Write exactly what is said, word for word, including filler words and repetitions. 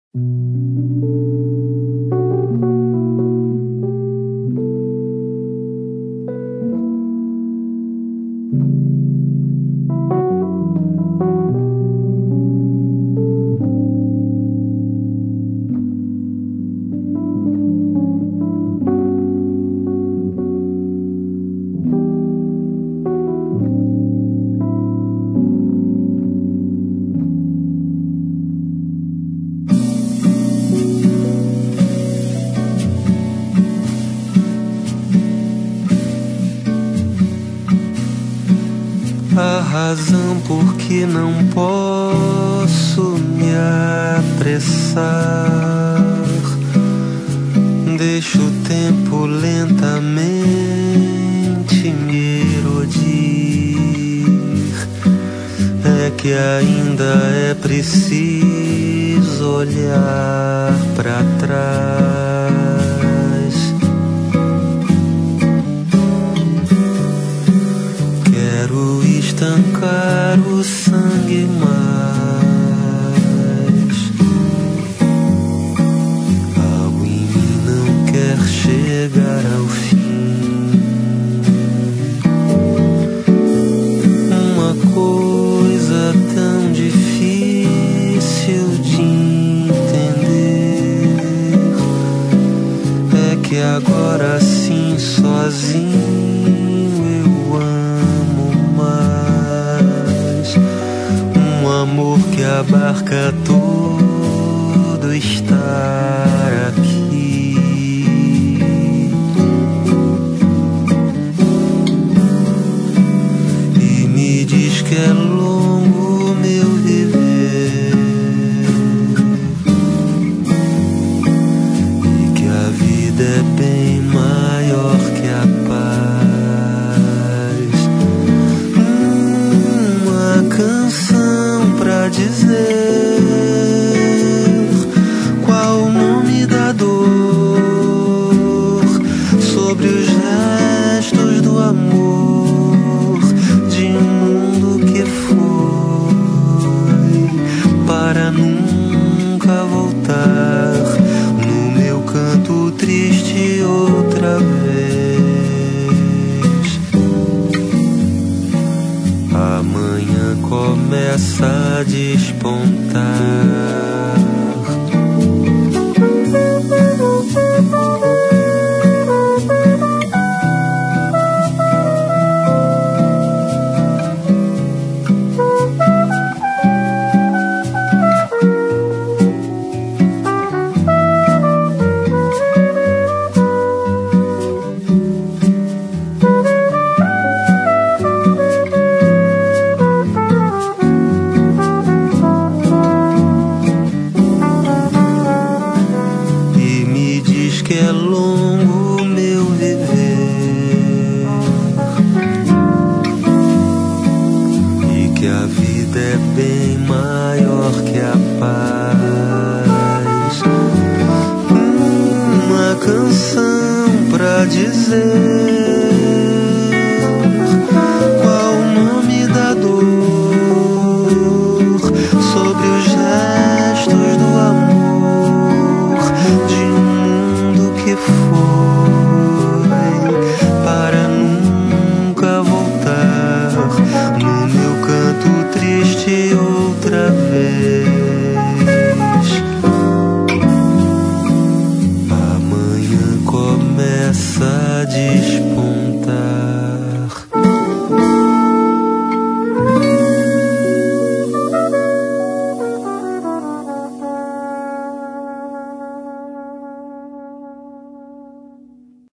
A razão por que não posso me apressar, deixo o tempo lentamente me erodir. É que ainda é preciso olhar pra trás. Quero estancar o sangue mais. Algo em mim não quer chegar ao fim. Uma coisa tão difícil de entender é que agora sim sozinho amor que abarca todo estar aqui. E me diz que é longo meu viver e que a vida é bem maior que a paz. Uma canção pra dizer qual o nome da dor, sobre os restos do amor de um mundo que foi para nunca voltar. No meu canto triste outra vez, amanhã começa a despontar. Que é longo meu viver e que a vida é bem maior que a paz. Uma canção pra dizer qual o nome da dor, sobre os restos do amor de um que foi para nunca voltar. No meu canto triste outra vez, amanhã começa a despertar.